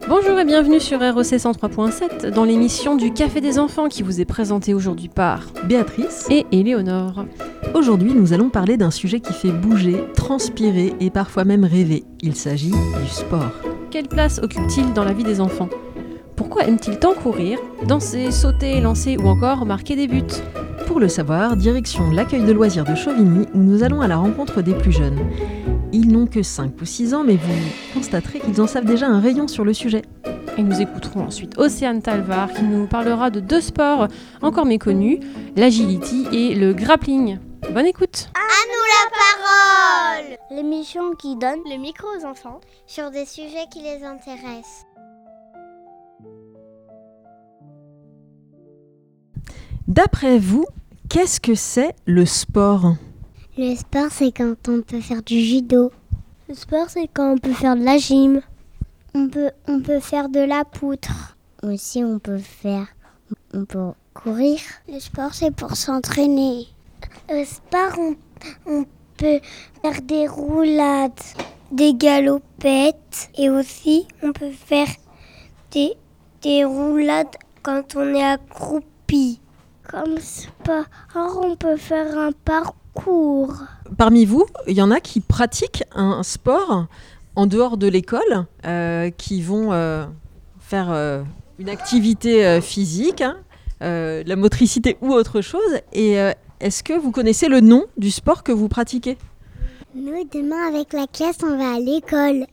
Bonjour et bienvenue sur REC 103.7 dans l'émission du Café des enfants qui vous est présentée aujourd'hui par Béatrice et Éléonore. Aujourd'hui, nous allons parler d'un sujet qui fait bouger, transpirer et parfois même rêver. Il s'agit du sport. Quelle place occupe-t-il dans la vie des enfants ? Pourquoi aiment-ils tant courir, danser, sauter, lancer ou encore marquer des buts ? Pour le savoir, direction l'accueil de loisirs de Chauvigny où nous allons à la rencontre des plus jeunes. Ils n'ont que 5 ou 6 ans, mais vous constaterez qu'ils en savent déjà un rayon sur le sujet. Et nous écouterons ensuite Océane Talvar qui nous parlera de 2 sports encore méconnus, l'agility et le grappling. Bonne écoute. À nous la parole! L'émission qui donne Le micro aux enfants sur des sujets qui les intéressent. D'après vous, qu'est-ce que c'est le sport ? Le sport, c'est quand on peut faire du judo. Le sport, c'est quand on peut faire de la gym. On peut faire de la poutre. Aussi, on peut courir. Le sport, c'est pour s'entraîner. Le sport, on peut faire des roulades, des galopettes. Et aussi, on peut faire des roulades quand on est accroupi. Comme sport, on peut faire un parcours. Parmi vous, il y en a qui pratiquent un sport en dehors de l'école, qui vont faire une activité physique, la motricité ou autre chose. Et est-ce que vous connaissez le nom du sport que vous pratiquez ? Nous, demain, avec la classe, on va à l'école.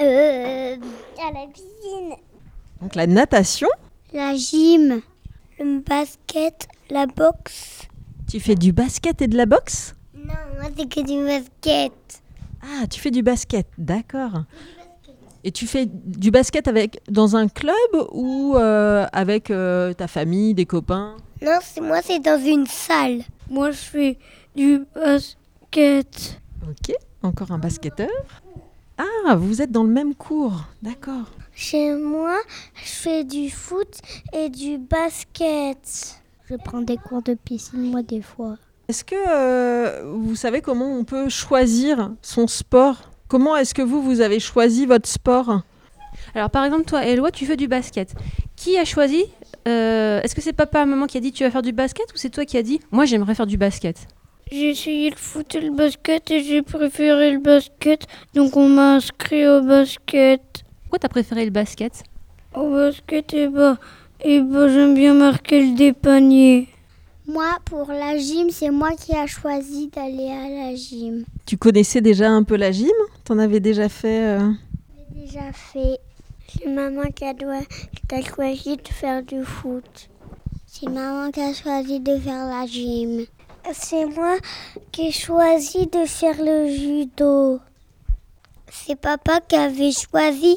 À la piscine. Donc la natation. La gym. Le basket. La boxe. Tu fais du basket et de la boxe ? Non, moi, c'est que du basket. Ah, tu fais du basket, d'accord. Et tu fais du basket dans un club ou avec ta famille, des copains ? Non, c'est dans une salle. Moi, je fais du basket. Ok, encore un basketteur. Ah, vous êtes dans le même cours, d'accord. Chez moi, je fais du foot et du basket. Je prends des cours de piscine, moi, des fois. Est-ce que vous savez comment on peut choisir son sport ? Comment est-ce que vous avez choisi votre sport ? Alors par exemple toi Éloi, tu fais du basket. Qui a choisi est-ce que c'est papa, maman qui a dit tu vas faire du basket ou c'est toi qui as dit moi j'aimerais faire du basket ? J'ai essayé le foot et le basket et j'ai préféré le basket, donc on m'a inscrit au basket. Pourquoi t'as préféré le basket ? Au basket, j'aime bien marquer le paniers. Moi, pour la gym, c'est moi qui a choisi d'aller à la gym. Tu connaissais déjà un peu la gym ? T'en avais déjà fait J'ai déjà fait. C'est maman qui a choisi de faire du foot. C'est maman qui a choisi de faire la gym. C'est moi qui ai choisi de faire le judo. C'est papa qui avait choisi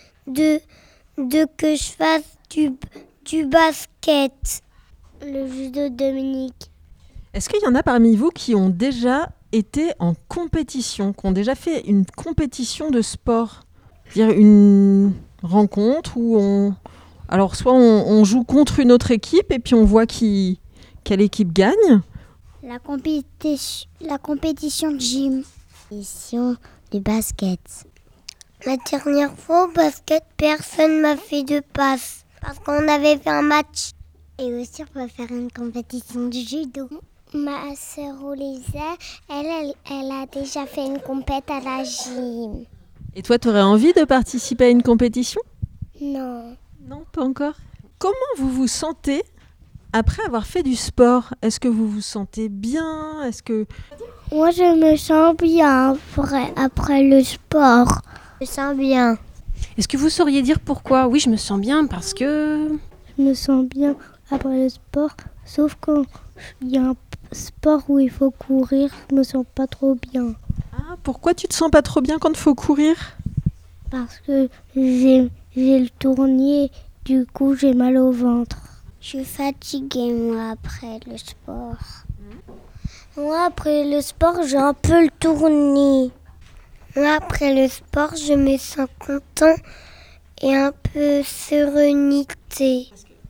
que je fasse du basket. Le judo de Dominique. Est-ce qu'il y en a parmi vous qui ont déjà été en compétition, qui ont déjà fait une compétition de sport ? C'est-à-dire une rencontre où soit on joue contre une autre équipe et puis on voit quelle équipe gagne. La compétition de gym. Compétition de basket. La dernière fois au basket, personne m'a fait de passe parce qu'on avait fait un match. Et aussi, on va faire une compétition de judo. Ma sœur Olisa, elle a déjà fait une compète à la gym. Et toi, tu aurais envie de participer à une compétition ? Non. Non, pas encore. Comment vous vous sentez après avoir fait du sport ? Est-ce que vous vous sentez bien ? Moi, je me sens bien après le sport. Je me sens bien. Est-ce que vous sauriez dire pourquoi ? Oui, je me sens bien parce que... Je me sens bien après le sport, sauf quand il y a un sport où il faut courir, je me sens pas trop bien. Ah, pourquoi tu te sens pas trop bien quand il faut courir ? Parce que j'ai le tournier, du coup j'ai mal au ventre. Je suis fatiguée, moi, après le sport. Moi, après le sport, j'ai un peu le tournis. Moi, après le sport, je me sens content et un peu sérénité.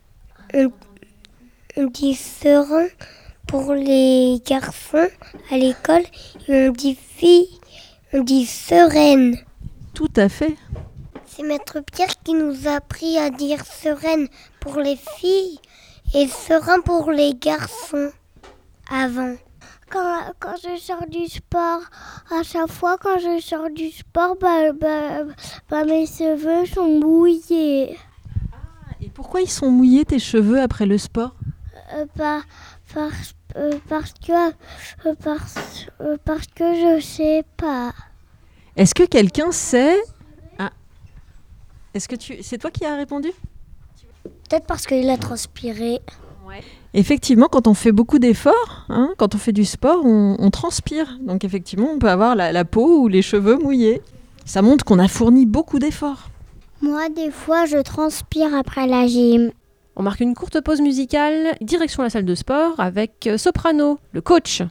On dit serein pour les garçons à l'école et on dit fille, on dit sereine. Tout à fait. C'est Maître Pierre qui nous a appris à dire sereine pour les filles et serein pour les garçons avant. Quand je sors du sport, à chaque fois quand je sors du sport, mes cheveux sont mouillés. Et pourquoi ils sont mouillés tes cheveux après le sport? Parce que je sais pas. Est-ce que quelqu'un sait? C'est toi qui as répondu? Peut-être parce qu'il a transpiré. Effectivement, quand on fait beaucoup d'efforts, quand on fait du sport, on transpire. Donc effectivement, on peut avoir la peau ou les cheveux mouillés. Ça montre qu'on a fourni beaucoup d'efforts. Moi, des fois, je transpire après la gym. On marque une courte pause musicale, direction la salle de sport avec Soprano, le coach.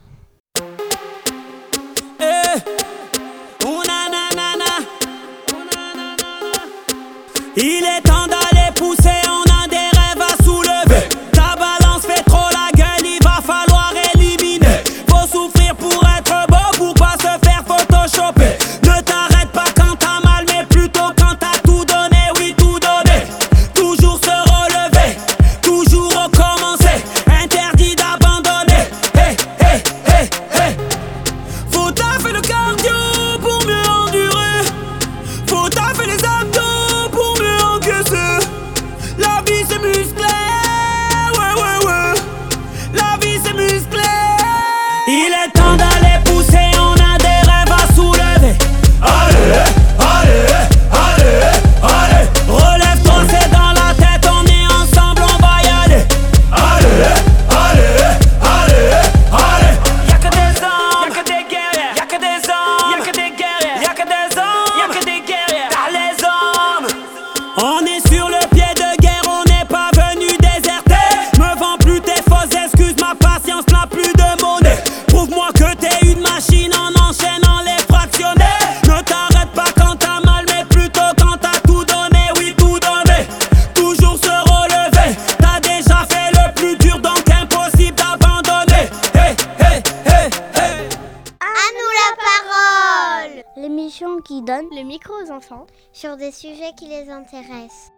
Il est temps d'aller pousser, on a des rêves à soulever. Ta balance fait trop la gueule, il va falloir éliminer. Faut souffrir pour être beau, pour pas se faire photoshopper. Ne t'arrête pas quand t'as mal, mais plutôt quand t'as tout donné, oui tout donné. Toujours se relever, toujours recommencer. Interdit d'abandonner. Hey, hey, hey, hey. Faut taffer le cardio pour mieux endurer. Faut taffer les abdos. La vie c'est musclé, ouais. La vie c'est musclé. Il est temps d'aller pousser, on a des rêves à soulever. Allez, relève-toi, c'est dans la tête, on est ensemble, on va y aller. Allez. Y'a que des hommes, y'a que des guerriers. Y'a que des hommes, y'a que des guerriers. Y'a que des hommes, y'a que des guerriers. T'as les hommes. On est sur le pied de guerre, on n'est pas venu déserter. Me vends plus tes fausses excuses, ma patience n'a plus de monnaie. Prouve-moi que t'es une machine en enchaînant les fractionnés. Ne t'arrête pas quand t'as mal, mais plutôt quand t'as tout donné, oui tout donné. Toujours se relever, t'as déjà fait le plus dur, donc impossible d'abandonner. Hey. À nous la parole L'émission qui donne le micro aux enfants. sur des sujets qui les intéressent.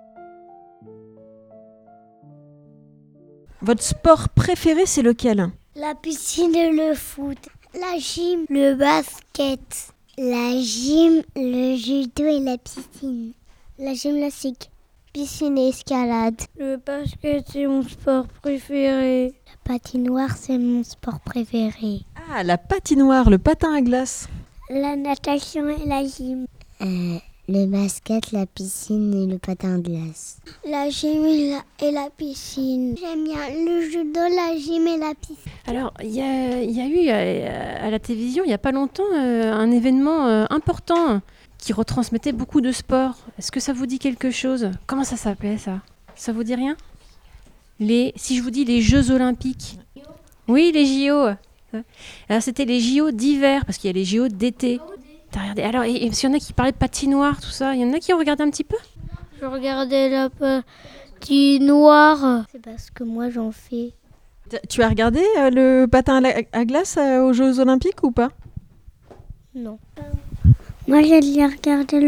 Votre sport préféré, c'est lequel? La piscine et le foot. La gym, Le basket. la gym, le judo et la piscine. La gymnastique. Piscine et escalade. Le basket, c'est mon sport préféré. La patinoire, c'est mon sport préféré. Ah, la patinoire, le patin à glace. La natation et la gym. Le basket, la piscine et le patin de glace. La gym et la piscine. J'aime bien le judo, la gym et la piscine. Alors, il y a eu à la télévision, il n'y a pas longtemps, un événement important qui retransmettait beaucoup de sport. Est-ce que ça vous dit quelque chose? Comment ça s'appelait, ça? Ça vous dit rien? Si je vous dis les Jeux Olympiques. Oui, les JO. Alors, c'était les JO d'hiver, parce qu'il y a les JO d'été. T'as regardé? Alors, et s'il y en a qui parlaient de patinoire, tout ça, il y en a qui ont regardé un petit peu? Je regardais la patinoire. C'est parce que moi, j'en fais. Tu as regardé le patin à glace aux Jeux Olympiques ou pas? Non. Moi, j'ai déjà regardé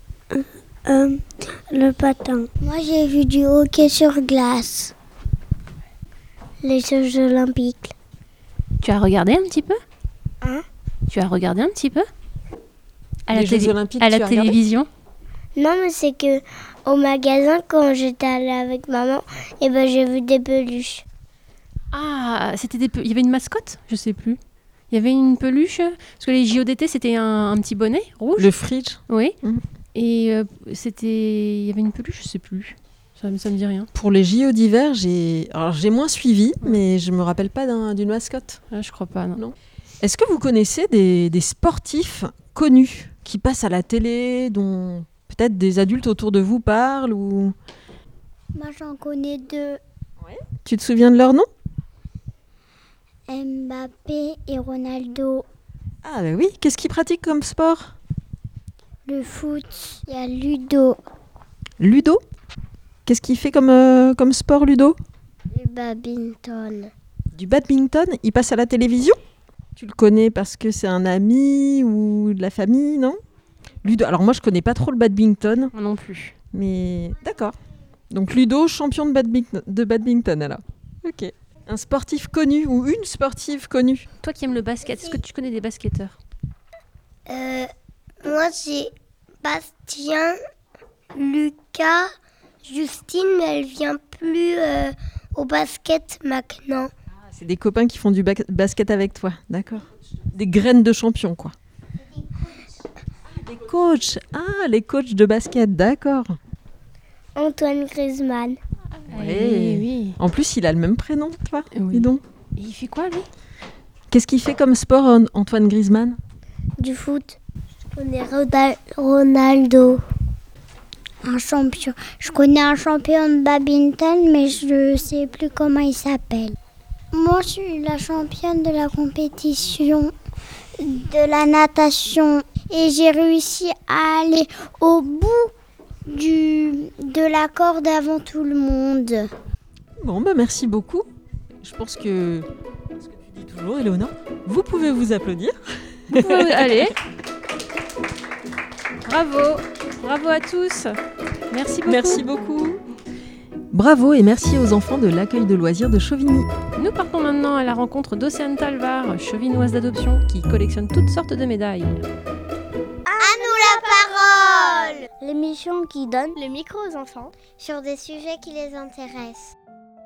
le patin. Moi, j'ai vu du hockey sur glace. Les Jeux Olympiques. Tu as regardé un petit peu? Hein? Tu as regardé un petit peu? À Les Jeux Olympiques, à tu la as regardé? télévision? Non, mais c'est que au magasin, quand j'étais allée avec maman, j'ai vu des peluches. Ah, il y avait une mascotte? Je sais plus. Il y avait une peluche? Parce que les JO d'été, c'était un petit bonnet rouge. Le fridge. Oui. Mhm. Et il y avait une peluche, je sais plus. Ça me dit rien. Pour les JO d'hiver, j'ai moins suivi, mais je me rappelle pas d'une mascotte. Ah, je crois pas, non. Non. Est-ce que vous connaissez des sportifs connus qui passent à la télé, dont peut-être des adultes autour de vous parlent ou... Moi, j'en connais 2. Tu te souviens de leur nom? Mbappé et Ronaldo. Ah bah oui, qu'est-ce qu'ils pratiquent comme sport? Le foot, il y a Ludo. Ludo? Qu'est-ce qu'il fait comme sport, Ludo? Le badminton. Du badminton? Il passe à la télévision? Tu le connais parce que c'est un ami ou de la famille, non? Ludo. Alors moi, je connais pas trop le badminton, Moi non plus. mais d'accord. Donc Ludo, champion de badminton alors. Ok. Un sportif connu ou une sportive connue. Toi qui aimes le basket, est-ce que tu connais des basketteurs? Moi, j'ai Bastien, Lucas, Justine, mais elle vient plus au basket maintenant. C'est des copains qui font du basket avec toi, d'accord. Des graines de champion, quoi. Des coachs. Ah, les coachs de basket, d'accord. Antoine Griezmann. Ouais. Oui. En plus, il a le même prénom, toi. Oui. Dis donc. Et il fait quoi, lui? Qu'est-ce qu'il fait comme sport, Antoine Griezmann? Du foot. Je connais Ronaldo. Un champion. Je connais un champion de badminton, mais je ne sais plus comment il s'appelle. Moi, je suis la championne de la compétition de la natation. Et j'ai réussi à aller au bout de la corde avant tout le monde. Bon, bah merci beaucoup. Je pense que ce que tu dis toujours, Éléonore, vous pouvez vous applaudir. Allez. Bravo. Bravo à tous. Merci beaucoup. Merci beaucoup. Bravo et merci aux enfants de l'accueil de loisirs de Chauvigny. Nous partons maintenant à la rencontre d'Océane Talvar, chauvinoise d'adoption, qui collectionne toutes sortes de médailles. L'émission qui donne le micro aux enfants Sur des sujets qui les intéressent.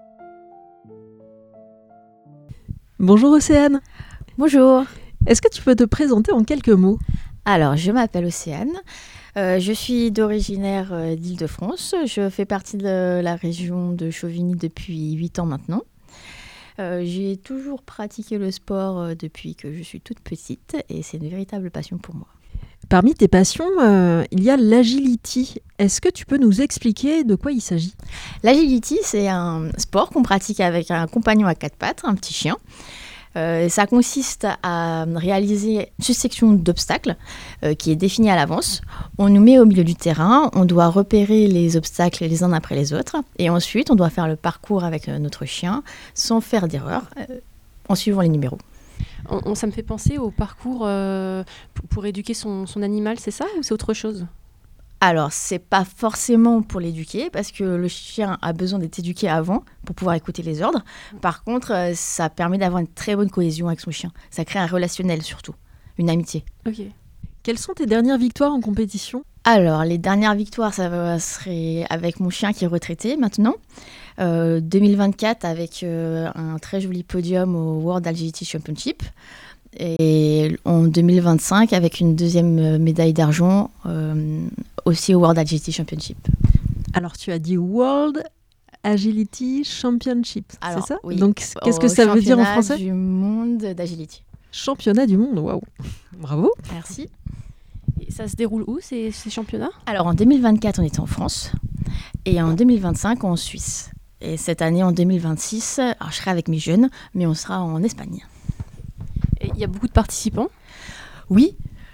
Bonjour Océane. Bonjour. Est-ce que tu peux te présenter en quelques mots? Alors, je m'appelle Océane. Je suis d'originaire d'Île-de-France. Je fais partie de la région de Chauvigny depuis 8 ans maintenant. J'ai toujours pratiqué le sport depuis que je suis toute petite et c'est une véritable passion pour moi. Parmi tes passions, il y a l'agility. Est-ce que tu peux nous expliquer de quoi il s'agit? L'agility, c'est un sport qu'on pratique avec un compagnon à 4 pattes, un petit chien. Ça consiste à réaliser une succession d'obstacles qui est définie à l'avance. On nous met au milieu du terrain, on doit repérer les obstacles les uns après les autres et ensuite on doit faire le parcours avec notre chien sans faire d'erreur en suivant les numéros. Ça me fait penser au parcours pour éduquer son animal, c'est ça ou c'est autre chose? Alors, c'est pas forcément pour l'éduquer, parce que le chien a besoin d'être éduqué avant pour pouvoir écouter les ordres. Par contre, ça permet d'avoir une très bonne cohésion avec son chien. Ça crée un relationnel surtout, une amitié. Ok. Quelles sont tes dernières victoires en compétition? Alors, les dernières victoires, ça serait avec mon chien qui est retraité maintenant. 2024 avec un très joli podium au World Agility Championship. Et en 2025 avec une deuxième médaille d'argent aussi au World Agility Championship. Alors tu as dit World Agility Championship, Alors, c'est ça? oui. Donc qu'est-ce que ça veut dire en français? Championnat du monde d'agility. Championnat du monde, waouh. Bravo. Merci. Et ça se déroule où ces championnats? Alors en 2024 on était en France et en 2025 en Suisse. Et cette année en 2026, alors je serai avec mes jeunes, mais on sera en Espagne. Il y a beaucoup de participants? Oui.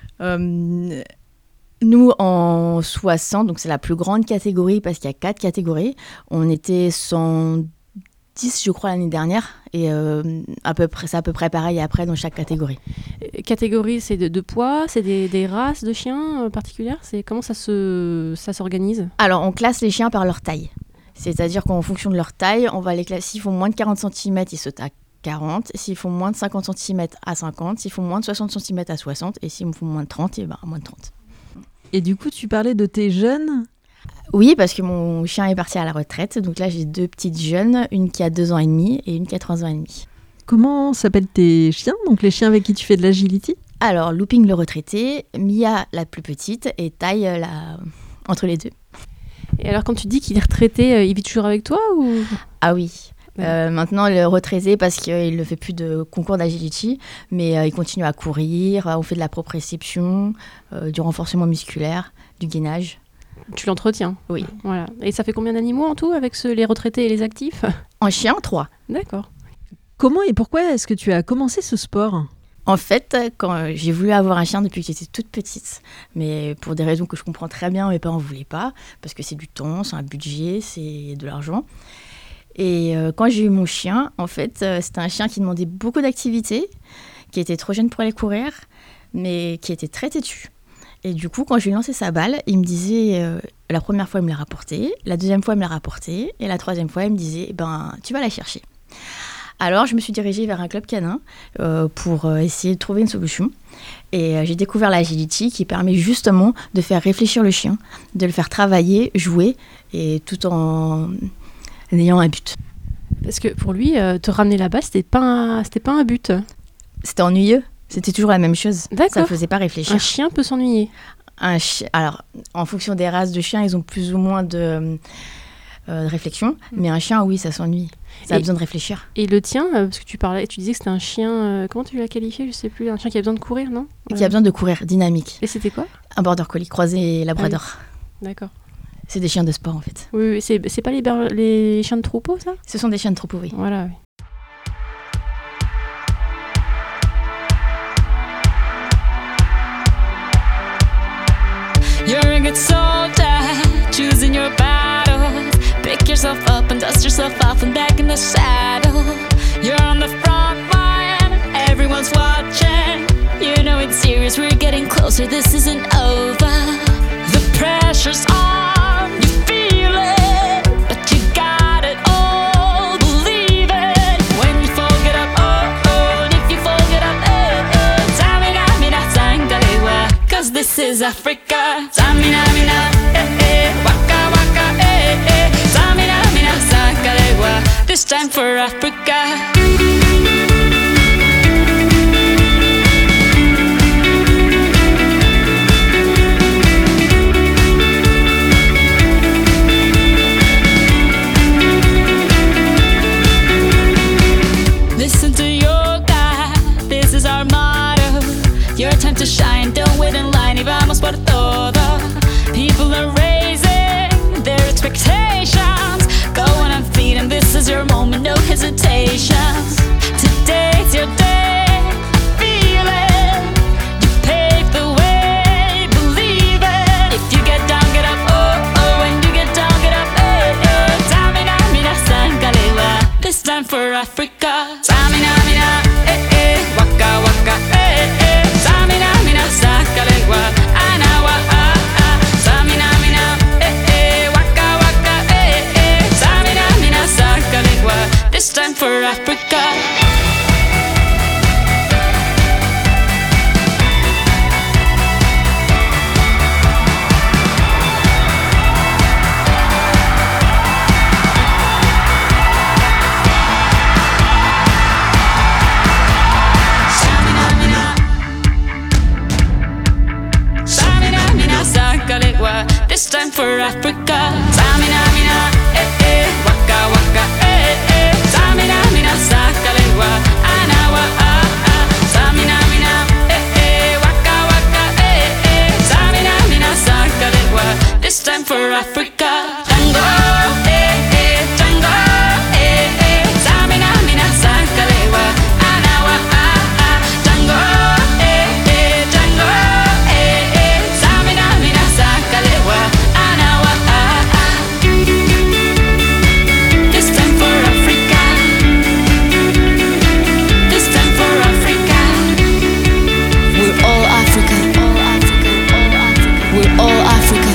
Nous, en 60, donc c'est la plus grande catégorie parce qu'il y a 4 catégories. On était 110, je crois, l'année dernière. Et c'est à peu près pareil après dans chaque catégorie. Catégorie, c'est de poids? C'est des races de chiens particulières? Comment ça s'organise? Alors, on classe les chiens par leur taille. C'est-à-dire qu'en fonction de leur taille, on va les classer. S'ils font moins de 40 cm, ils sautent à 40. S'ils font moins de 50 cm, à 50. S'ils font moins de 60 cm, à 60. Et s'ils font moins de 30, à moins de 30. Et du coup, tu parlais de tes jeunes? Oui, parce que mon chien est parti à la retraite. Donc là, j'ai 2 petites jeunes, une qui a 2 ans et demi et une qui a 3 ans et demi. Comment s'appellent tes chiens? Donc les chiens avec qui tu fais de l'agility? Alors, Looping le retraité, Mia la plus petite et Taille entre les deux. Et alors, quand tu dis qu'il est retraité, il vit toujours avec toi ou... Ah oui. Maintenant, il est retraité parce qu'il ne fait plus de concours d'agility, mais il continue à courir, on fait de la proprioception, du renforcement musculaire, du gainage. Tu l'entretiens? Oui. Voilà. Et ça fait combien d'animaux en tout avec les retraités et les actifs? En chien, 3. D'accord. Comment et pourquoi est-ce que tu as commencé ce sport? En fait, quand j'ai voulu avoir un chien depuis que j'étais toute petite, mais pour des raisons que je comprends très bien, mes parents ne voulaient pas, parce que c'est du temps, c'est un budget, c'est de l'argent. Et quand j'ai eu mon chien, en fait, c'était un chien qui demandait beaucoup d'activités, qui était trop jeune pour aller courir, mais qui était très têtu. Et du coup, quand je lui ai lancé sa balle, il me disait, la première fois, il me l'a rapportée, la deuxième fois, il me l'a rapportée, et la troisième fois, il me disait, tu vas la chercher. Alors, je me suis dirigée vers un club canin pour essayer de trouver une solution. Et j'ai découvert l'agility qui permet justement de faire réfléchir le chien, de le faire travailler, jouer, et tout en ayant un but. Parce que pour lui, te ramener là-bas, c'était pas un but. C'était ennuyeux, c'était toujours la même chose. D'accord. Ça ne faisait pas réfléchir. Un chien peut s'ennuyer. Alors, en fonction des races de chiens, ils ont plus ou moins de réflexion, mais un chien, oui, ça s'ennuie. Ça a besoin de réfléchir. Et le tien, parce que tu disais que c'était un chien, comment tu l'as qualifié, je sais plus, un chien qui a besoin de courir, non ? Qui a besoin de courir, dynamique. Et c'était quoi ? Un border collie croisé labrador. Ah oui. D'accord. C'est des chiens de sport en fait. Oui, c'est pas les chiens de troupeau, ça ? Ce sont des chiens de troupeau, oui. Voilà, oui. You're a good soldier, choosing your battles. Pick yourself up and dust yourself off and back in the saddle. You're on the front line, everyone's watching. You know it's serious, we're getting closer, this isn't over. The pressure's on, you feel it, but you got it all, believe it. When you fall, get up, oh, and if you fall, get up, Tamina, mina, sangalewa, 'cause this is Africa. Tamina, mina, waka, waka, Tamina, mina, sangalewa, this time for Africa. Listen to your God, this is our motto. Your time to shine, don't wait in line, y vamos por todo. People are raising their expectations. Go on and feed, and this is your moment, no hesitations. Today's your day, feel it. You pave the way, believe it. If you get down, get up, oh, when you get down, get up, Tamina, mina, sangalewa, this time for Africa. Tamina, mina, waka, waka, Tamina, mina, sangalewa, anawa, Tamina, mina, waka, waka, Tamina, mina, sangalewa, this time for Africa. This time for Africa. Tamina, mina, waka, waka, Tamina, mina, sangalewa, anawa, Tamina, mina, waka, waka, Tamina, mina, sangalewa, this time for Africa. Tango, tango, Tamina, mina, sangalewa, anawa, tango, tango, Tamina, mina, sangalewa, anawa, this time for Africa. This time for Africa. We're all Africa. All Africa. All Africa. We're all Africa.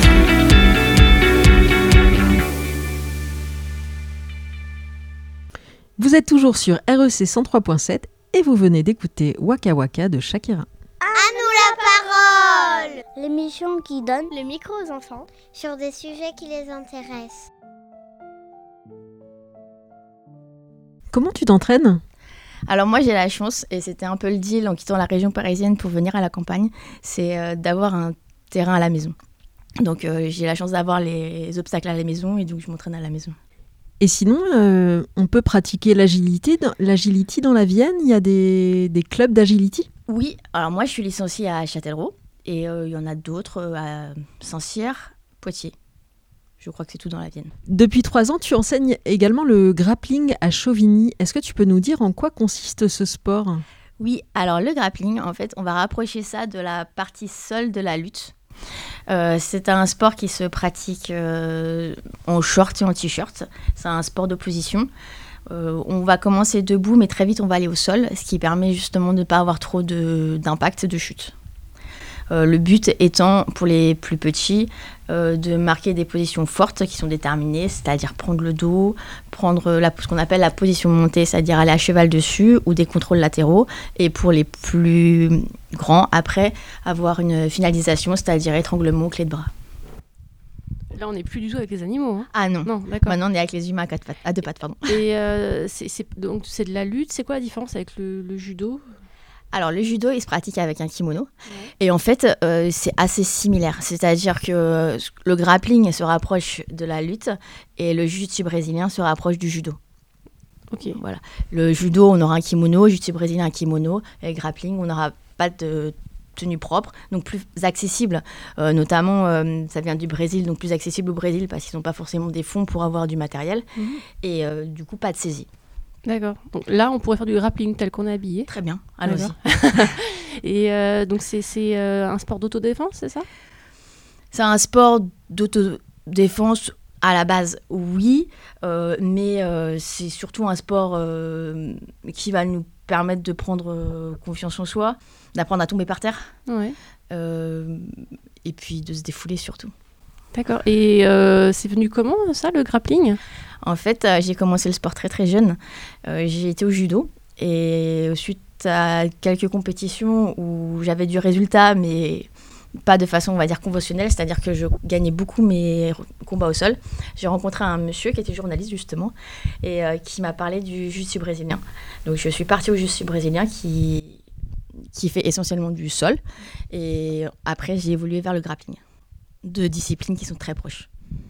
Vous êtes toujours sur REC 103.7 et vous venez d'écouter Waka Waka de Shakira. À nous la parole! L'émission qui donne Le micro aux enfants sur des sujets qui les intéressent. Comment tu t'entraînes ? Alors moi j'ai la chance, et c'était un peu le deal en quittant la région parisienne pour venir à la campagne, c'est d'avoir un terrain à la maison. Donc j'ai la chance d'avoir les obstacles à la maison et donc je m'entraîne à la maison. Et sinon, on peut pratiquer l'agility dans la Vienne. Il y a des clubs d'agility ? Oui, alors moi je suis licenciée à Châtellerault et il y en a d'autres à Saint-Cyr, Poitiers. Je crois que c'est tout dans la Vienne. Depuis 3 ans, tu enseignes également le grappling à Chauvigny. Est-ce que tu peux nous dire en quoi consiste ce sport ? Oui, alors le grappling, en fait, on va rapprocher ça de la partie seule de la lutte. C'est un sport qui se pratique en short et en t-shirt. C'est un sport d'opposition. On va commencer debout, mais très vite on va aller au sol, ce qui permet justement de ne pas avoir trop d'impact de chute. Le but étant, pour les plus petits, de marquer des positions fortes qui sont déterminées, c'est-à-dire prendre le dos, prendre ce qu'on appelle la position montée, c'est-à-dire aller à cheval dessus, ou des contrôles latéraux. Et pour les plus grands, après, avoir une finalisation, c'est-à-dire étranglement, clé de bras. Là, on n'est plus du tout avec les animaux. Hein. Ah non, d'accord. Maintenant on est avec les humains à deux pattes. Pardon. Et donc c'est de la lutte. C'est quoi la différence avec le judo ? Alors le judo, il se pratique avec un kimono. Et en fait, c'est assez similaire. C'est-à-dire que le grappling se rapproche de la lutte et le jiu-jitsu brésilien se rapproche du judo. Ok. Voilà. Le judo, on aura un kimono, le jiu-jitsu brésilien un kimono. Et le grappling, on n'aura pas de tenue propre, donc plus accessible. Notamment, ça vient du Brésil, donc plus accessible au Brésil parce qu'ils n'ont pas forcément des fonds pour avoir du matériel. Et du coup, pas de saisie. D'accord. Donc là, on pourrait faire du grappling tel qu'on est habillé. Très bien, allons-y. Et donc, c'est un sport d'autodéfense, c'est ça ? C'est un sport d'autodéfense à la base, oui, mais c'est surtout un sport qui va nous permettre de prendre confiance en soi, d'apprendre à tomber par terre, et puis de se défouler surtout. D'accord. Et c'est venu comment, ça, le grappling ? En fait, j'ai commencé le sport très très jeune. J'ai été au judo et suite à quelques compétitions où j'avais du résultat, mais pas de façon, on va dire, conventionnelle, c'est-à-dire que je gagnais beaucoup mes combats au sol. J'ai rencontré un monsieur qui était journaliste, justement, et qui m'a parlé du jiu-jitsu brésilien. Donc, je suis partie au jiu-jitsu brésilien qui fait essentiellement du sol. Et après, j'ai évolué vers le grappling. Deux disciplines qui sont très proches.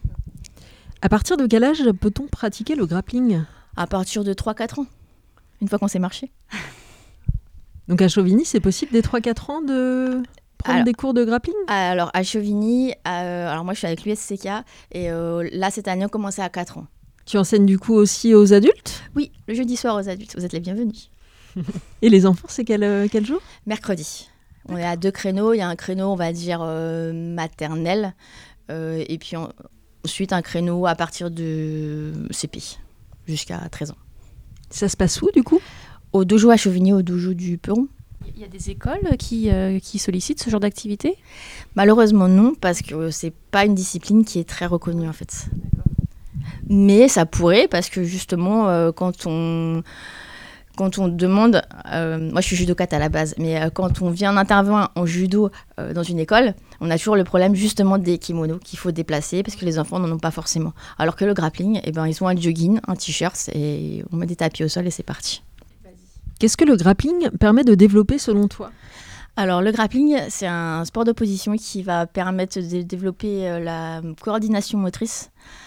À partir de quel âge peut-on pratiquer le grappling ? À partir de 3-4 ans, une fois qu'on sait marcher. Donc à Chauvigny, c'est possible dès 3-4 ans de prendre des cours de grappling ? Alors à Chauvigny, alors moi je suis avec l'USCK et là cette année on commençait à 4 ans. Tu enseignes du coup aussi aux adultes ? Oui, le jeudi soir aux adultes, vous êtes les bienvenus. Et les enfants, c'est quel jour ? Mercredi. On est à 2 créneaux, il y a un créneau on va dire maternel et puis ensuite un créneau à partir de CP jusqu'à 13 ans. Ça se passe où du coup ? Au dojo à Chauvigny, au dojo du Peron. Il y a des écoles qui sollicitent ce genre d'activité ? Malheureusement non, parce que c'est pas une discipline qui est très reconnue en fait. Mais ça pourrait, parce que justement, quand on demande, moi je suis judokate à la base, mais quand on vient intervenir en judo dans une école, on a toujours le problème justement des kimonos qu'il faut déplacer parce que les enfants n'en ont pas forcément. Alors que le grappling, ils ont un jogging, un t-shirt et on met des tapis au sol et c'est parti. Qu'est-ce que le grappling permet de développer selon toi ? Alors le grappling, c'est un sport d'opposition qui va permettre de développer la coordination motrice,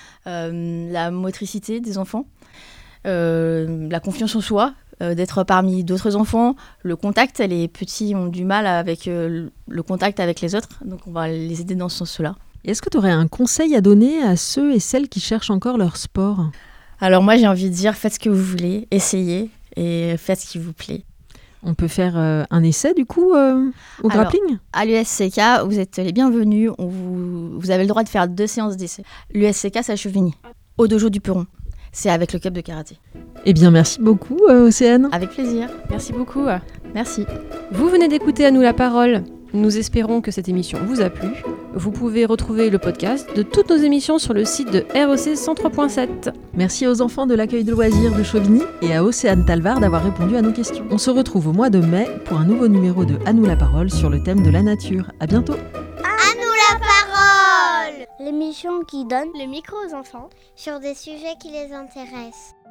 la motricité des enfants, la confiance en soi, d'être parmi d'autres enfants, le contact. Les petits ont du mal avec le contact avec les autres, donc on va les aider dans ce sens-là. Est-ce que tu aurais un conseil à donner à ceux et celles qui cherchent encore leur sport ? Alors moi j'ai envie de dire, faites ce que vous voulez, essayez et faites ce qui vous plaît. On peut faire un essai du coup au grappling ? À l'USCK, vous êtes les bienvenus, vous avez le droit de faire 2 séances d'essai. L'USCK c'est à Chauvigny, au dojo du Peron. C'est avec le club de karaté. Eh bien, merci beaucoup, Océane. Avec plaisir. Merci beaucoup. Merci. Vous venez d'écouter À nous la parole. Nous espérons que cette émission vous a plu. Vous pouvez retrouver le podcast de toutes nos émissions sur le site de REC 103.7. Merci aux enfants de l'accueil de loisirs de Chauvigny et à Océane Talvard d'avoir répondu à nos questions. On se retrouve au mois de mai pour un nouveau numéro de À nous la parole sur le thème de la nature. À bientôt. À nous la parole ! L'émission qui donne le micro aux enfants sur des sujets qui les intéressent.